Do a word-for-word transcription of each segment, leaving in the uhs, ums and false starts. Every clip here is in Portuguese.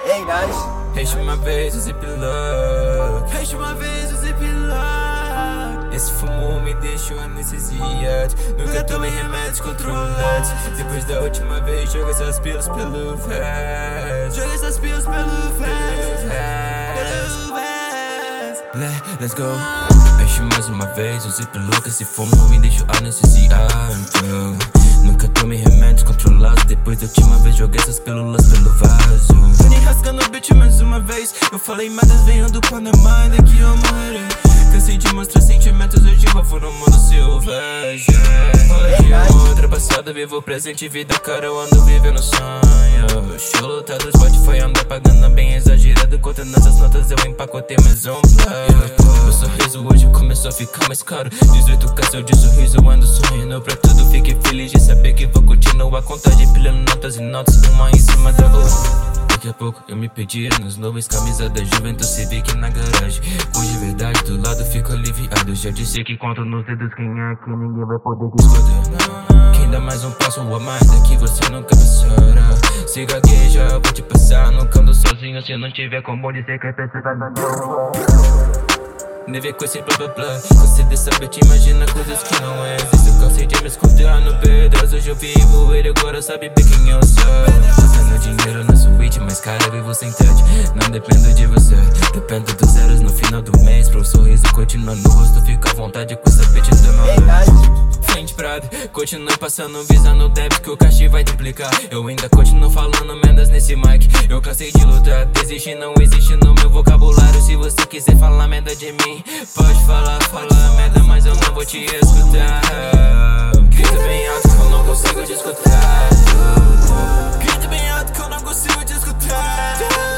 Ei, nice. Enche uma vez o ziplock, enche uma vez o ziplock. Esse fumo me deixou anestesiado. Nunca tomei remédios controlados. Depois da última vez, joga essas pilas pelo vés. Joga essas pilas pelo vés. Pelo vés. Let, let's go. Enche mais uma vez o ziplock. Esse fumo me deixou anestesiado. Nunca tomei remédios controlados. Depois da última vez, joguei essas pílulas pelo vaso. Tô nem rasgando o beat mais uma vez. Eu falei merdas, venho do Panamá, ainda que eu morrerei. Cansei de mostrar sentimentos, hoje eu vou no mundo selvagem. Fala de outra passada, vivo o presente, vida cara, eu ando vivendo sonho. Show lotado, Spotify anda pagando bem exagerado. Contando essas notas, eu empacotei mais um plano. Meu sorriso hoje começou a ficar mais caro. dezoito K seu de sorriso, eu ando sorrindo pra tudo. Fique feliz de saber que vou continuar. Contagem, pilhando notas e notas, uma em cima da outra. Daqui a pouco eu me perdi nas nuvens, camisa da Juventus Civic na garagem. Hoje verdade do lado fico aliviado. Já disse que conto nos dedos quem é que ninguém vai poder discutir. Quem dá mais um passo a mais daqui você nunca passará. Se gagueja eu vou te passar. Nunca ando sozinho se não tiver como dizer que é precisar da dor. Nem ver com esse blá blá blá. Você de saber te imagina coisas que não existem. Eu cansei de me esconder no pedaço. Hoje eu vivo ele, agora sabe bem quem eu sou. Passando dinheiro na suíte, mas cara eu vivo sem touch. Não dependo de você, dependo dos zeros no final do mês. Pro sorriso continua no rosto, fica à vontade com essa bitch do meu. Frente Prado, continue passando visa no débito que o cachê vai duplicar. Eu ainda continuo falando merdas nesse mic. Eu cansei de lutar, desistir não existe no meu vocabulário. Se você quiser falar merda de mim, pode falar, falar merda, mas eu não vou te escutar. Grita bem alto que eu não consigo te escutar. Grita bem alto que eu não consigo te escutar.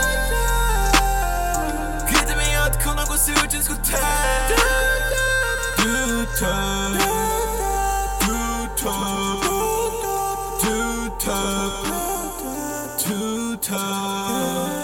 Grita bem alto que eu não consigo te escutar. Do top, do top, do top, do top.